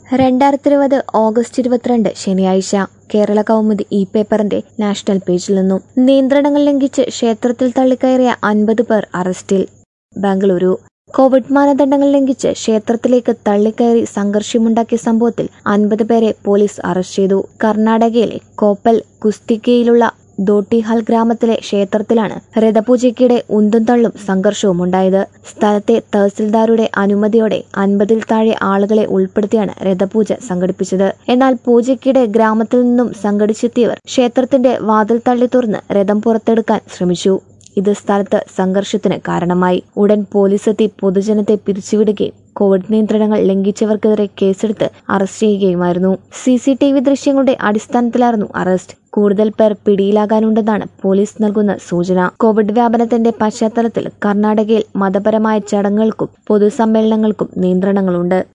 2020 August 22 ശനിയാഴ്ച കേരള കൗമുദി പേപ്പറിന്റെ national പേജിൽ നിന്നും നിയന്ത്രണങ്ങൾ ലംഘിച്ച് ക്ഷേത്രത്തിൽ തള്ളിക്കയറിയ 50 പേർ അറസ്റ്റിൽ. ബംഗളൂരു. കോവിഡ് മാനദണ്ഡങ്ങൾ ലംഘിച്ച് ക്ഷേത്രത്തിലേക്ക് തള്ളിക്കയറി സംഘർഷമുണ്ടാക്കിയ സംഭവത്തിൽ 50 പേരെ പോലീസ് അറസ്റ്റ് ചെയ്തു. കർണാടകയിലെ കോപ്പൽ കുസ്തിക്കയിലുള്ള ദോട്ടിഹാൽ ഗ്രാമത്തിലെ ക്ഷേത്രത്തിലാണ് രഥപൂജയ്ക്കിടെ ഉന്തും തള്ളും സംഘർഷവും ഉണ്ടായത്. സ്ഥലത്തെ തഹസിൽദാരുടെ അനുമതിയോടെ 50-ൽ താഴെ ആളുകളെ ഉൾപ്പെടുത്തിയാണ് രഥപൂജ സംഘടിപ്പിച്ചത്. എന്നാൽ പൂജയ്ക്കിടെ ഗ്രാമത്തിൽ നിന്നും സംഘടിച്ചെത്തിയവർ ക്ഷേത്രത്തിന്റെ വാതിൽ തള്ളി തുറന്ന് രഥം പുറത്തെടുക്കാൻ ശ്രമിച്ചു. ഇത് സ്ഥലത്ത് സംഘർഷത്തിന് കാരണമായി. ഉടൻ പോലീസെത്തി പൊതുജനത്തെ പിരിച്ചുവിടുകയും കോവിഡ് നിയന്ത്രണങ്ങൾ ലംഘിച്ചവർക്കെതിരെ കേസെടുത്ത് അറസ്റ്റ് ചെയ്യുകയുമായിരുന്നു. CCTV ദൃശ്യങ്ങളുടെ അടിസ്ഥാനത്തിലായിരുന്നു അറസ്റ്റ്. കൂടുതൽ പേർ പിടിയിലാകാനുണ്ടെന്നാണ് പോലീസ് നൽകുന്ന സൂചന. കോവിഡ് വ്യാപനത്തിന്റെ പശ്ചാത്തലത്തിൽ കർണാടകയിൽ മതപരമായ ചടങ്ങുകൾക്കും പൊതുസമ്മേളനങ്ങൾക്കും നിയന്ത്രണങ്ങളുണ്ട്.